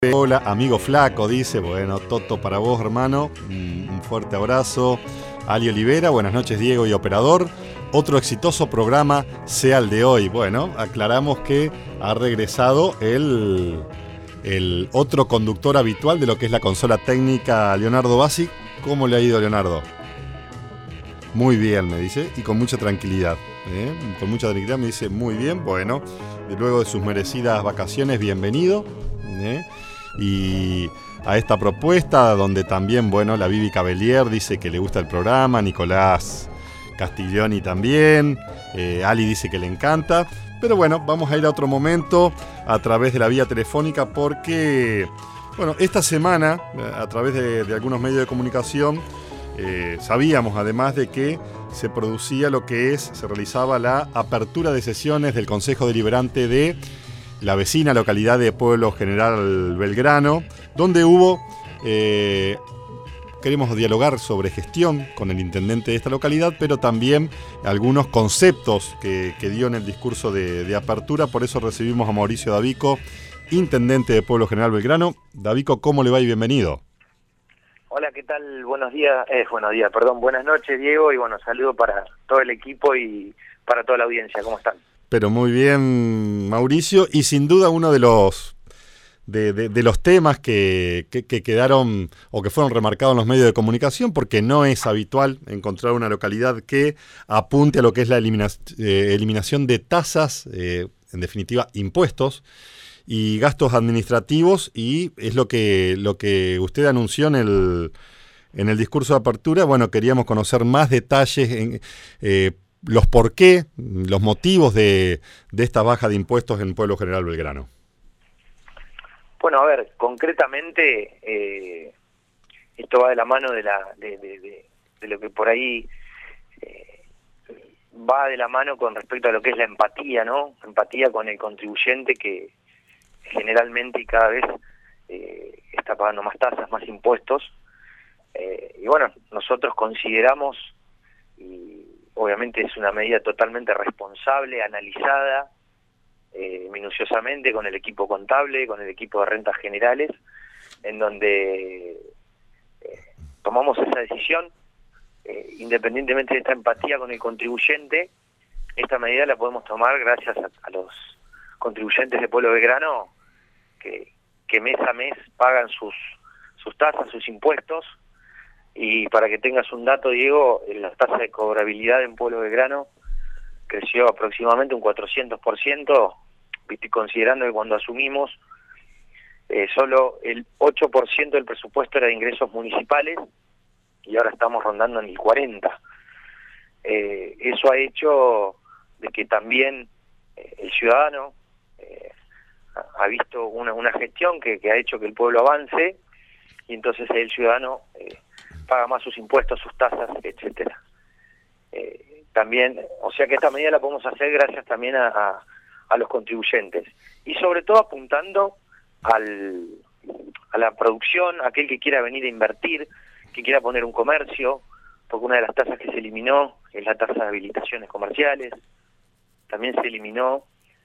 Hola, amigo flaco, dice. Bueno, Toto para vos, hermano. Un fuerte abrazo. Ali Olivera, buenas noches, Diego y operador. Otro exitoso programa sea el de hoy. Bueno, aclaramos que ha regresado el otro conductor habitual de lo que es la consola técnica, Leonardo Bassi. ¿Cómo le ha ido, Leonardo? Muy bien, me dice, y con mucha tranquilidad. Con mucha tranquilidad me dice, muy bien, bueno, luego de sus merecidas vacaciones, bienvenido. Y a esta propuesta donde también, bueno, la Vivi Cabellier dice que le gusta el programa, Nicolás Castiglioni también, Ali dice que le encanta, pero bueno, vamos a ir a otro momento a través de la vía telefónica porque, bueno, esta semana a través de algunos medios de comunicación sabíamos además de que se producía se realizaba la apertura de sesiones del Consejo Deliberante de la vecina localidad de Pueblo General Belgrano, donde queremos dialogar sobre gestión con el intendente de esta localidad, pero también algunos conceptos que dio en el discurso de apertura. Por eso recibimos a Mauricio Davico, intendente de Pueblo General Belgrano. Davico, ¿cómo le va y bienvenido? Hola, ¿qué tal? Buenos días, buenas noches, Diego, y bueno, saludo para todo el equipo y para toda la audiencia. ¿Cómo están? Pero muy bien, Mauricio, y sin duda uno de los temas que quedaron o que fueron remarcados en los medios de comunicación, porque no es habitual encontrar una localidad que apunte a lo que es la eliminación de tasas, en definitiva impuestos y gastos administrativos, y es lo que usted anunció en el discurso de apertura. Bueno, queríamos conocer más detalles los por qué, los motivos de esta baja de impuestos en Pueblo General Belgrano. Bueno, a ver, concretamente esto va de la mano de lo que por ahí va de la mano con respecto a lo que es la empatía, ¿no? Empatía con el contribuyente que generalmente y cada vez está pagando más tasas, más impuestos. Y bueno, nosotros consideramos, y obviamente es una medida totalmente responsable, analizada minuciosamente con el equipo contable, con el equipo de rentas generales, en donde tomamos esa decisión, independientemente de esta empatía con el contribuyente. Esta medida la podemos tomar gracias a los contribuyentes de Pueblo Belgrano que mes a mes pagan sus tasas, sus impuestos. Y para que tengas un dato, Diego, la tasa de cobrabilidad en Pueblo Belgrano creció aproximadamente un 400%, considerando que cuando asumimos solo el 8% del presupuesto era de ingresos municipales y ahora estamos rondando en el 40%. Eso ha hecho de que también el ciudadano ha visto una gestión que ha hecho que el pueblo avance, y entonces el ciudadano paga más sus impuestos, sus tasas, etcétera. También, o sea que esta medida la podemos hacer gracias también a los contribuyentes, y sobre todo apuntando a la producción, aquel que quiera venir a invertir, que quiera poner un comercio, porque una de las tasas que se eliminó es la tasa de habilitaciones comerciales. También se eliminó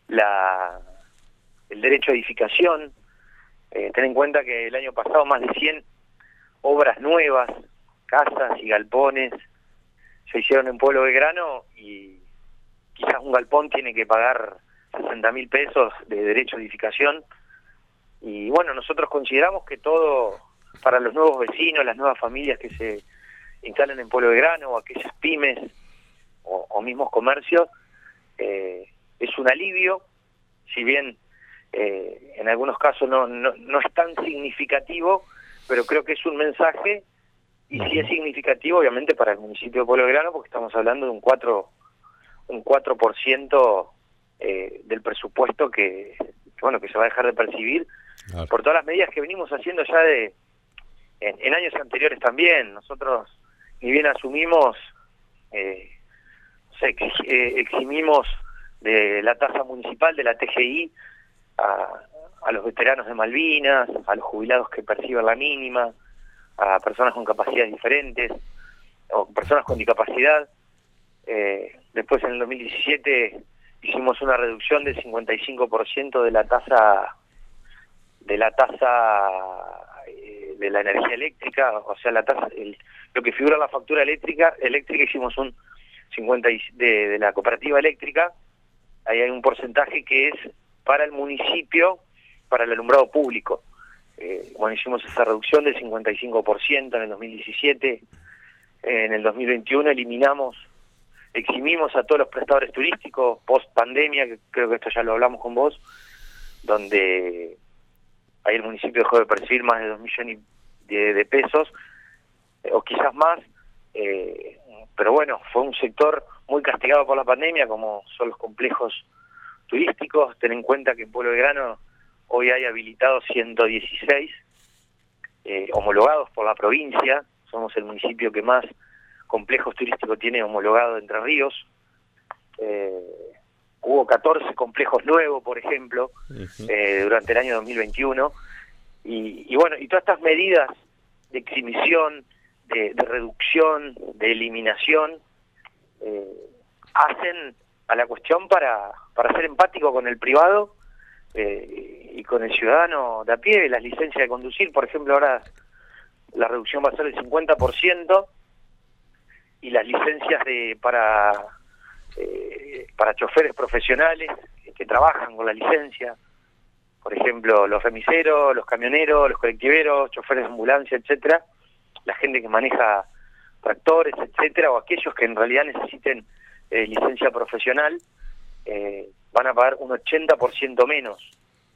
el derecho a edificación. Ten en cuenta que el año pasado más de 100 obras nuevas, casas y galpones se hicieron en Pueblo Belgrano, y quizás un galpón tiene que pagar 60.000 pesos de derecho a edificación. Y bueno, nosotros consideramos que todo para los nuevos vecinos, las nuevas familias que se instalan en Pueblo Belgrano, o aquellas pymes o mismos comercios, es un alivio, si bien en algunos casos no es tan significativo, pero creo que es un mensaje. Y sí es significativo, obviamente, para el municipio de Pueblo Belgrano, porque estamos hablando de un 4% del presupuesto que se va a dejar de percibir, claro, por todas las medidas que venimos haciendo ya en años anteriores también. Nosotros, ni bien asumimos, eximimos de la tasa municipal, de la TGI, a los veteranos de Malvinas, a los jubilados que perciben la mínima, a personas con capacidades diferentes o personas con discapacidad. Después en el 2017 hicimos una reducción del 55% de la tasa de la tasa de la energía eléctrica, o sea, la tasa, lo que figura en la factura eléctrica hicimos un 50 de la cooperativa eléctrica, ahí hay un porcentaje que es para el municipio, para el alumbrado público. Hicimos esa reducción del 55% en el 2017, en el 2021 eximimos a todos los prestadores turísticos post pandemia, que creo que esto ya lo hablamos con vos, donde ahí el municipio dejó de percibir más de 2 millones de pesos, o quizás más, pero bueno, fue un sector muy castigado por la pandemia, como son los complejos turísticos. Ten en cuenta que en Pueblo Belgrano hoy hay habilitados 116 homologados por la provincia. Somos el municipio que más complejos turísticos tiene homologado Entre Ríos. Hubo 14 complejos nuevos, por ejemplo, durante el año 2021. Y bueno, y todas estas medidas de exhibición, de reducción, de eliminación, hacen a la cuestión para ser empático con el privado y con el ciudadano de a pie. Las licencias de conducir, por ejemplo, ahora la reducción va a ser del 50%, y las licencias para choferes profesionales que trabajan con la licencia, por ejemplo, los remiseros, los camioneros, los colectiveros, choferes de ambulancia, etcétera, la gente que maneja tractores, etcétera, o aquellos que en realidad necesiten licencia profesional, van a pagar un 80% menos.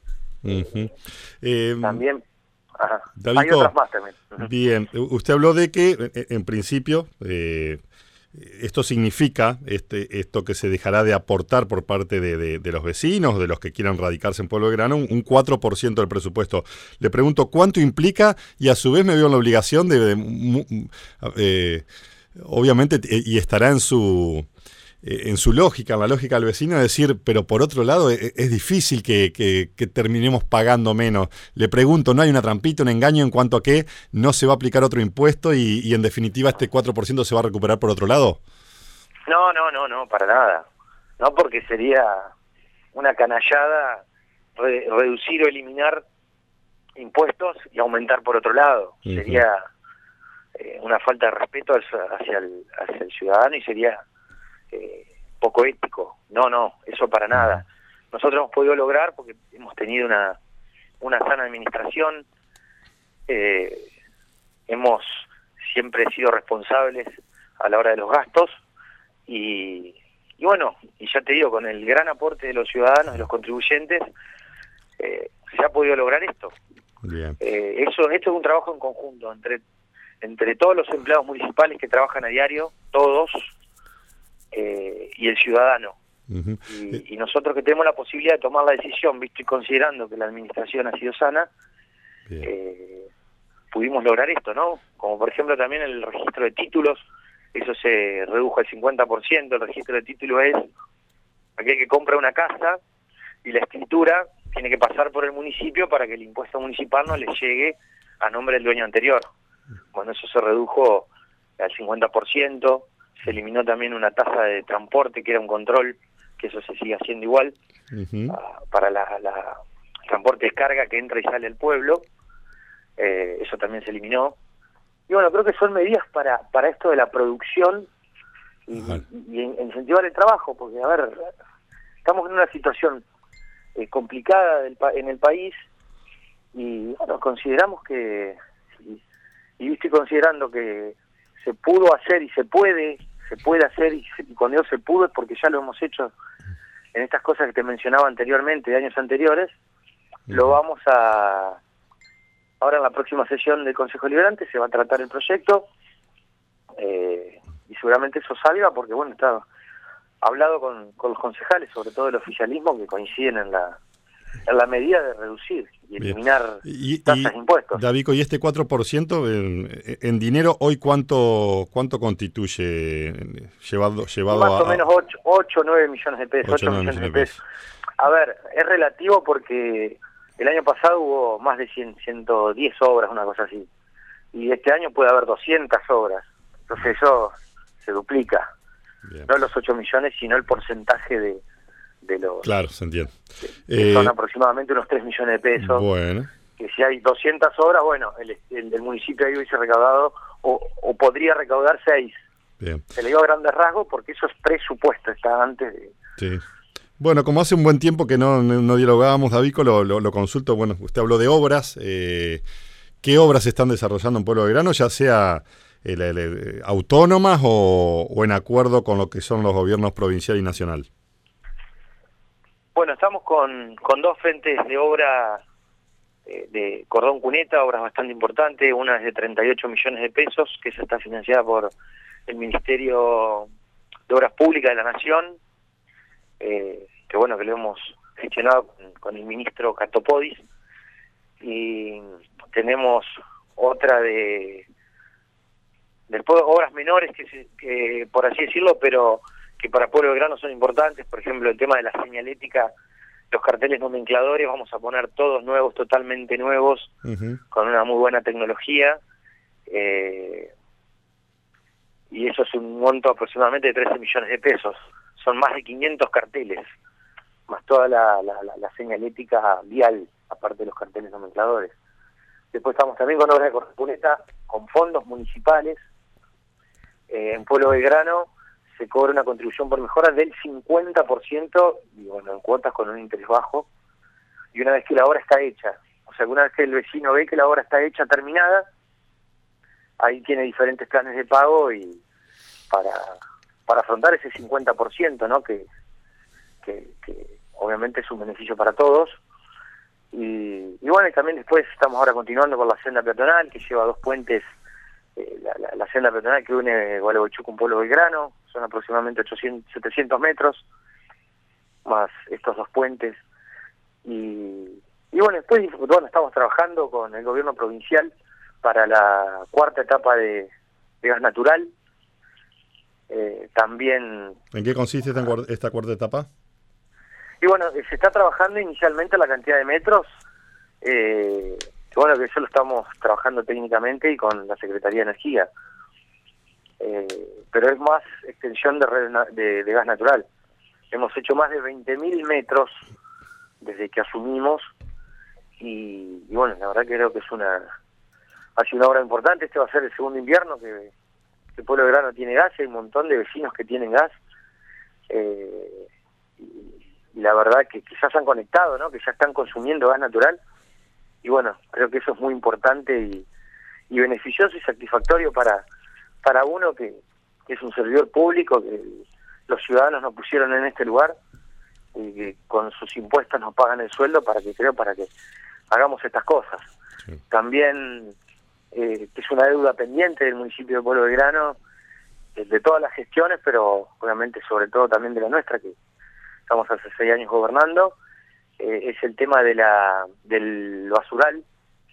También Davico, hay otras más también. Bien, usted habló de que en principio esto significa esto que se dejará de aportar por parte de los vecinos, de los que quieran radicarse en Pueblo Belgrano, un 4% del presupuesto. Le pregunto cuánto implica, y a su vez me veo en la obligación obviamente, y estará en su lógica, en la lógica del vecino, decir, pero por otro lado es difícil que terminemos pagando menos. Le pregunto, ¿no hay una trampita, un engaño en cuanto a que no se va a aplicar otro impuesto y en definitiva este 4% se va a recuperar por otro lado? No, para nada. No, porque sería una canallada reducir o eliminar impuestos y aumentar por otro lado. Sería una falta de respeto hacia el ciudadano, y sería poco ético. No, eso para nada. Nosotros hemos podido lograr, porque hemos tenido una sana administración, hemos siempre sido responsables a la hora de los gastos, y bueno, y ya te digo, con el gran aporte de los ciudadanos, de los contribuyentes, se ha podido lograr esto. Bien. Esto es un trabajo en conjunto entre todos los empleados municipales que trabajan a diario, todos, y el ciudadano. Y nosotros que tenemos la posibilidad de tomar la decisión, visto y considerando que la administración ha sido sana, pudimos lograr esto, ¿no? Como por ejemplo también el registro de títulos, eso se redujo al 50%. El registro de títulos es aquel que compra una casa y la escritura tiene que pasar por el municipio para que el impuesto municipal no le llegue a nombre del dueño anterior. Bueno, eso se redujo al 50%. Se eliminó también una tasa de transporte, que era un control, que eso se sigue haciendo igual, para el transporte de carga que entra y sale al pueblo. Eso también se eliminó. Y bueno, creo que son medidas para esto de la producción y incentivar el trabajo, porque, a ver, estamos en una situación complicada en el país, y bueno, consideramos que, y estoy considerando que se pudo hacer y se puede hacer, y cuando digo se pudo es porque ya lo hemos hecho en estas cosas que te mencionaba anteriormente, de años anteriores. Lo vamos ahora en la próxima sesión del Consejo Deliberante se va a tratar el proyecto, y seguramente eso salga, porque bueno, está hablado con los concejales, sobre todo el oficialismo, que coinciden en la medida de reducir y eliminar tasas e impuestos. Davico, ¿y este 4% en dinero hoy cuánto constituye llevado más o menos 8 o 9 millones de pesos. 8 millones de pesos. A ver, es relativo porque el año pasado hubo más de 110 obras, una cosa así. Y este año puede haber 200 obras. Entonces eso se duplica. Bien. No los 8 millones, sino el porcentaje de los... Claro, se entiende. Que son aproximadamente unos 3 millones de pesos. Bueno. que si hay 200 obras, bueno, el municipio ahí hubiese recaudado o podría recaudar 6. Bien. Se le dio a grandes rasgos porque eso es presupuesto, está antes de... Sí. Bueno, como hace un buen tiempo que no dialogábamos, Davico, lo consulto. Bueno, usted habló de obras. ¿Qué obras se están desarrollando en Pueblo Belgrano, ya sea autónomas o en acuerdo con lo que son los gobiernos provincial y nacional? Bueno, estamos con 2 frentes de obra de cordón cuneta, obras bastante importantes. Una es de 38 millones de pesos, que esa está financiada por el Ministerio de Obras Públicas de la Nación, que bueno, que lo hemos gestionado con el ministro Catopodis. Y tenemos otra después obras menores que por así decirlo, pero que para Pueblo Belgrano son importantes. Por ejemplo, el tema de la señalética, los carteles nomencladores, vamos a poner todos nuevos, totalmente nuevos, con una muy buena tecnología, y eso es un monto aproximadamente de 13 millones de pesos. Son más de 500 carteles, más toda la señalética vial, aparte de los carteles nomencladores. Después estamos también con obras de cordoneta, con fondos municipales. En Pueblo Belgrano se cobra una contribución por mejora del 50%, y bueno, en cuotas con un interés bajo, y una vez que la obra está hecha, o sea, una vez que el vecino ve que la obra está hecha, terminada, ahí tiene diferentes planes de pago y para afrontar ese 50%, ¿no? Que obviamente es un beneficio para todos. Y bueno, y también después estamos ahora continuando con la senda peatonal, que lleva 2 puentes, la senda peatonal que une Gualeguaychú con Pueblo Belgrano, son aproximadamente 700 metros, más estos 2 puentes. Y bueno, después estamos trabajando con el gobierno provincial para la 4ª etapa de gas natural. También... ¿En qué consiste esta 4ª etapa? Y bueno, se está trabajando inicialmente la cantidad de metros, que bueno, que eso lo estamos trabajando técnicamente y con la Secretaría de Energía. Pero es más extensión de red de gas natural. Hemos hecho más de 20.000 metros desde que asumimos y bueno, la verdad que creo que ha sido una obra importante. Este va a ser el segundo invierno que Pueblo Belgrano tiene gas, hay un montón de vecinos que tienen gas, y la verdad que quizás se han conectado, ¿no? Que ya están consumiendo gas natural, y bueno, creo que eso es muy importante y beneficioso y satisfactorio para uno que es un servidor público, que los ciudadanos nos pusieron en este lugar y que con sus impuestos nos pagan el sueldo para que hagamos estas cosas. Sí. También que es una deuda pendiente del municipio de Pueblo Belgrano, de todas las gestiones, pero obviamente sobre todo también de la nuestra, que estamos hace 6 años gobernando, es el tema del basural,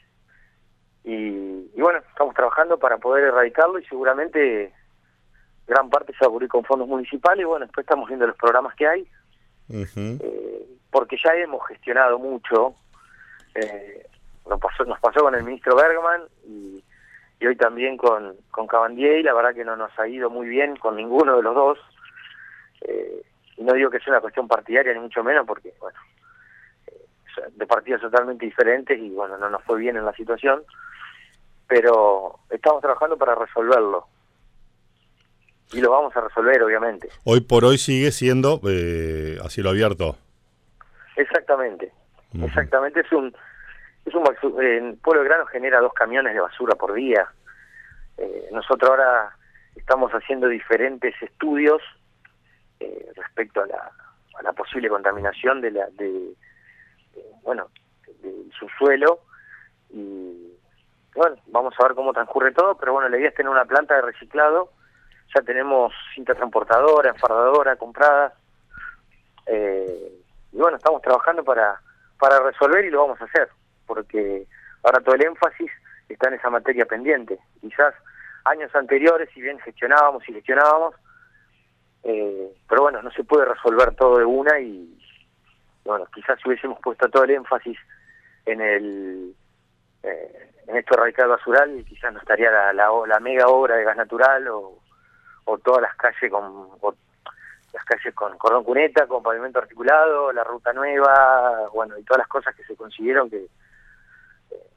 y bueno, estamos trabajando para poder erradicarlo y seguramente gran parte se va a cubrir con fondos municipales. Y bueno, después estamos viendo los programas que hay, porque ya hemos gestionado mucho. Nos pasó con el ministro Bergman y hoy también con Cabandier, y la verdad que no nos ha ido muy bien con ninguno de los dos. Y no digo que sea una cuestión partidaria, ni mucho menos, porque bueno, de partidos totalmente diferentes y bueno, no nos fue bien en la situación, pero estamos trabajando para resolverlo. Y lo vamos a resolver, obviamente. Hoy por hoy sigue siendo a cielo abierto. Exactamente. Exactamente, en Pueblo Belgrano genera 2 camiones de basura por día. Nosotros ahora estamos haciendo diferentes estudios respecto a la posible contaminación del subsuelo, y bueno, vamos a ver cómo transcurre todo, pero bueno, la idea es tener una planta de reciclado. Ya tenemos cinta transportadora, enfardadora compradas, y bueno, estamos trabajando para resolver, y lo vamos a hacer, porque ahora todo el énfasis está en esa materia pendiente. Quizás años anteriores, si bien gestionábamos, pero bueno, no se puede resolver todo de una, y bueno, quizás si hubiésemos puesto todo el énfasis en esto de erradicar el basural, quizás no estaría la mega obra de gas natural o todas las calles con cordón cuneta, con pavimento articulado, la ruta nueva, bueno, y todas las cosas que se consiguieron, que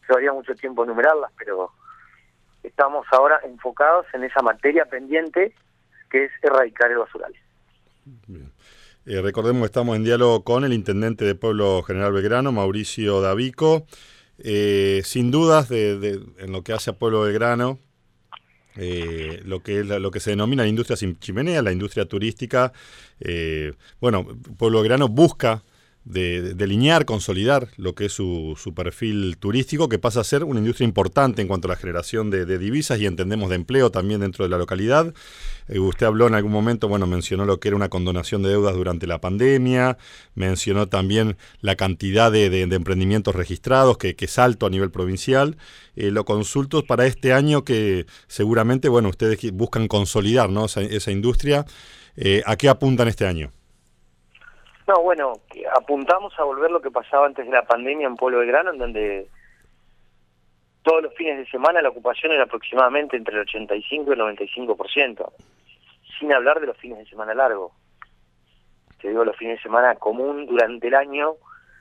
llevaría mucho tiempo enumerarlas, pero estamos ahora enfocados en esa materia pendiente que es erradicar el basural. Bien. Recordemos que estamos en diálogo con el intendente de Pueblo General Belgrano, Mauricio Davico. Sin dudas, en lo que hace a Pueblo Belgrano, lo que se denomina la industria sin chimenea, la industria turística, Pueblo Belgrano busca delinear, consolidar lo que es su perfil turístico, que pasa a ser una industria importante en cuanto a la generación de divisas y entendemos de empleo también dentro de la localidad. Usted habló en algún momento, mencionó lo que era una condonación de deudas durante la pandemia, mencionó también la cantidad de emprendimientos registrados, que es alto a nivel provincial. Lo consulto para este año que seguramente, ustedes buscan consolidar, ¿no?, esa industria. ¿A qué apuntan este año? No, apuntamos a volver lo que pasaba antes de la pandemia en Pueblo Belgrano, en donde todos los fines de semana la ocupación era aproximadamente entre el 85 y el 95%, sin hablar de los fines de semana largos. Te digo, los fines de semana común durante el año,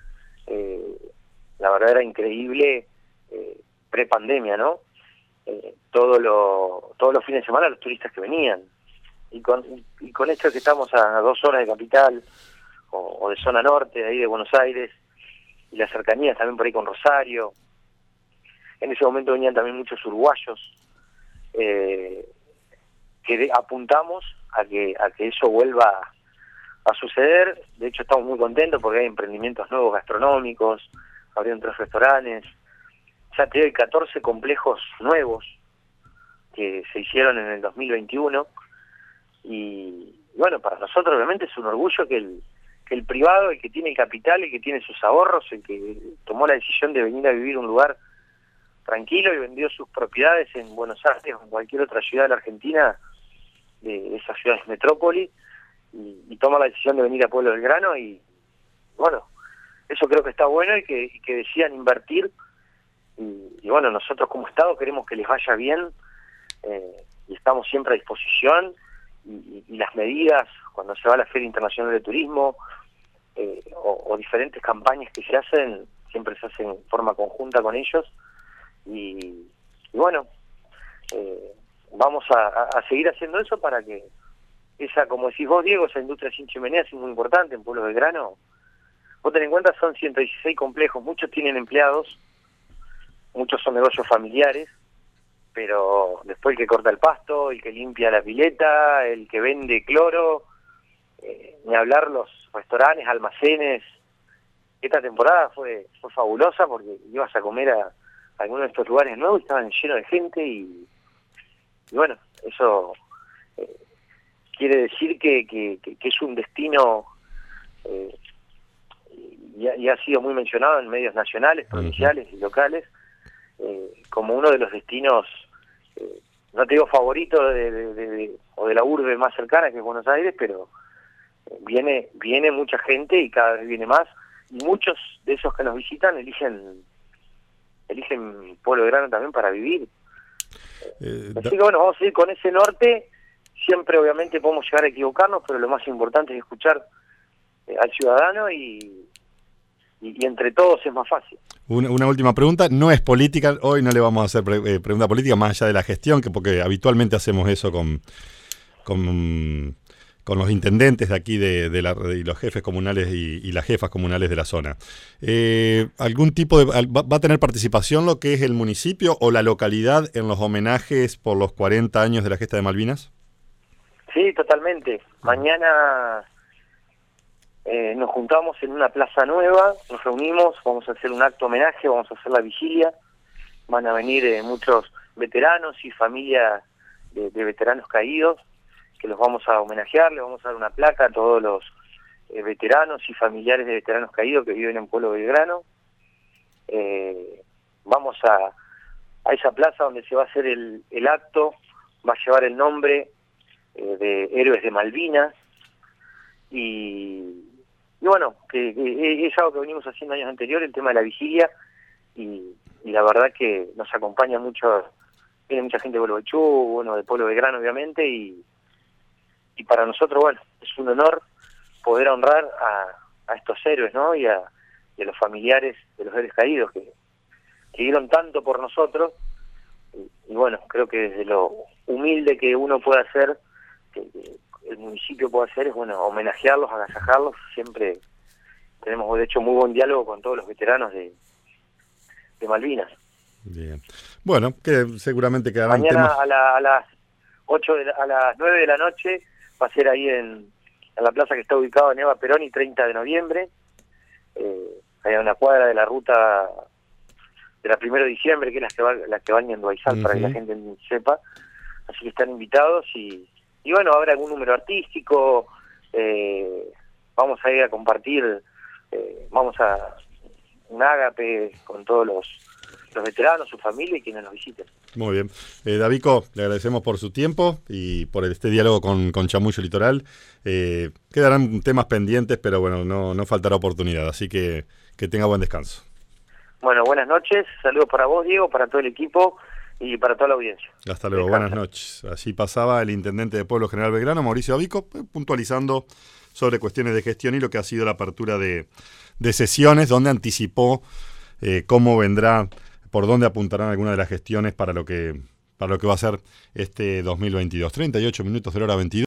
la verdad era increíble, pre-pandemia, ¿no? Todos los fines de semana los turistas que venían. Y con esto que estamos a 2 horas de capital, o de zona norte, de ahí de Buenos Aires, y las cercanías también por ahí con Rosario. En ese momento venían también muchos uruguayos, que apuntamos a que eso vuelva a suceder. De hecho estamos muy contentos porque hay emprendimientos nuevos gastronómicos, abrieron 3 restaurantes, ya hay 14 complejos nuevos que se hicieron en el 2021, y para nosotros obviamente es un orgullo que el privado, el que tiene el capital, el que tiene sus ahorros, el que tomó la decisión de venir a vivir un lugar tranquilo y vendió sus propiedades en Buenos Aires o en cualquier otra ciudad de la Argentina, de esas ciudades metrópoli, y toma la decisión de venir a Pueblo Belgrano, y eso creo que está bueno, y que decidan invertir, y nosotros como Estado queremos que les vaya bien, y estamos siempre a disposición, y las medidas cuando se va a la Feria Internacional de Turismo, o diferentes campañas que se hacen, siempre se hacen en forma conjunta con ellos, y vamos a seguir haciendo eso para que esa, como decís vos, Diego, esa industria sin chimenea es muy importante en Pueblo Belgrano. Vos ten en cuenta, son 116 complejos, muchos tienen empleados, muchos son negocios familiares, pero después el que corta el pasto, el que limpia la pileta, el que vende cloro, ni hablar los restaurantes, almacenes. Esta temporada fue fabulosa porque ibas a comer a algunos de estos lugares nuevos y estaban llenos de gente, y eso quiere decir que es un destino, y ha sido muy mencionado en medios nacionales, provinciales y locales, como uno de los destinos, no te digo favorito o de la urbe más cercana, que es Buenos Aires, pero viene mucha gente y cada vez viene más, y muchos de esos que nos visitan eligen Pueblo Belgrano también para vivir. Así que vamos a ir con ese norte. Siempre obviamente podemos llegar a equivocarnos, pero lo más importante es escuchar al ciudadano, y entre todos es más fácil. Una última pregunta, no es política, hoy no le vamos a hacer pregunta política más allá de la gestión, porque habitualmente hacemos eso con los intendentes de aquí y los jefes comunales y las jefas comunales de la zona. ¿Algún tipo va a tener participación lo que es el municipio o la localidad en los homenajes por los 40 años de la gesta de Malvinas? Sí, totalmente. Mañana nos juntamos en una plaza nueva, nos reunimos, vamos a hacer un acto homenaje, vamos a hacer la vigilia, van a venir muchos veteranos y familias de veteranos caídos, que los vamos a homenajear, le vamos a dar una placa a todos los veteranos y familiares de veteranos caídos que viven en Pueblo Belgrano. Vamos a esa plaza donde se va a hacer el acto, va a llevar el nombre de Héroes de Malvinas, y que es algo que venimos haciendo años anteriores, el tema de la vigilia, y la verdad que nos acompaña mucho, viene mucha gente de Pueblo Belchú, de Pueblo Belgrano obviamente, y para nosotros, es un honor poder honrar a estos héroes, ¿no? Y a los familiares de los héroes caídos, que dieron tanto por nosotros, y bueno, creo que desde lo humilde que uno puede hacer, que el municipio puede hacer, es bueno, homenajearlos, agasajarlos. Siempre tenemos, de hecho, muy buen diálogo con todos los veteranos de Malvinas. Bien. Bueno, que seguramente quedarán Mañana temas. a las 9 de la noche va a ser ahí en la plaza que está ubicada en Eva Perón y 30 de noviembre. Hay una cuadra de la ruta de la 1 de diciembre, que es la que baña en Duaizal, para que la gente sepa. Así que están invitados y bueno, habrá algún número artístico. Vamos a ir a compartir, vamos a un ágape con todos los veteranos, su familia y quienes nos visiten. Muy bien. Davico, le agradecemos por su tiempo y por este diálogo con Chamullo Litoral. Quedarán temas pendientes, pero bueno, no faltará oportunidad, así que tenga buen descanso. Bueno, buenas noches, saludos para vos, Diego, para todo el equipo y para toda la audiencia. Hasta luego, buenas noches. Allí pasaba el intendente de Pueblo General Belgrano, Mauricio Davico, puntualizando sobre cuestiones de gestión y lo que ha sido la apertura de sesiones, donde anticipó cómo vendrá, por dónde apuntarán algunas de las gestiones para lo que va a ser este 2022. 38 minutos de la hora 22.